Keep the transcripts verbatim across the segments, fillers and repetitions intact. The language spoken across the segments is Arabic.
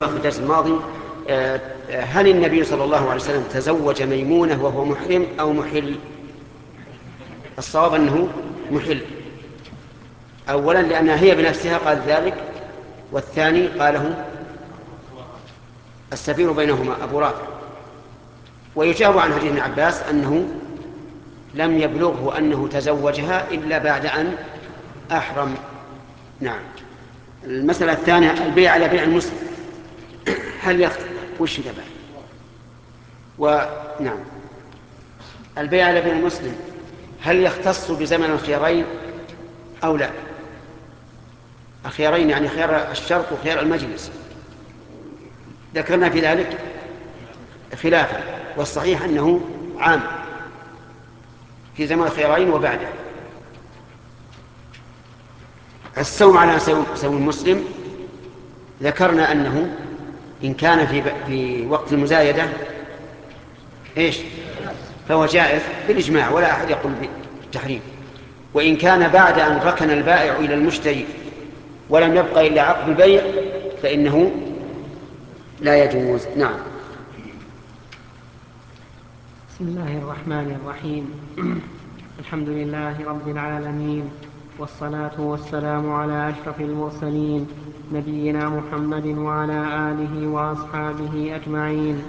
في الدرس الماضي هل النبي صلى الله عليه وسلم تزوج ميمونة وهو محرم أو محل؟ الصواب أنه محل، أولا لأنها هي بنفسها قال ذلك، والثاني قاله السفير بينهما أبو رافع. ويجاب عن حديث ابن عباس أنه لم يبلغه أنه تزوجها إلا بعد أن أحرم. نعم. المسألة الثانية البيع على بيع المسلم، هل يخ... وش تبع ونعم البيع على بيع المسلم هل يختص بزمن الخيارين أو لا؟ الخيارين يعني خيار الشرط وخيار المجلس، ذكرنا في ذلك خلافا، والصحيح أنه عام في زمن الخيارين وبعده. الصوم على سوي المسلم ذكرنا أنه إن كان في, في وقت المزايدة إيش فهو جائز بالإجماع ولا أحد يقول بالتحريم، وإن كان بعد أن ركن البائع إلى المشتري ولم يبقى إلا عقد البيع فإنه لا يجوز. نعم. بسم الله الرحمن الرحيم. الحمد لله رب العالمين، والصلاة والسلام على أشرف المرسلين نبينا محمد وعلى آله وأصحابه أجمعين.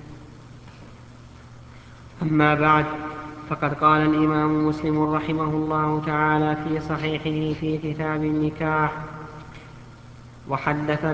أما بعد، فقد قال الإمام مسلم رحمه الله تعالى في صحيحه في كتاب النكاح: وحدثنا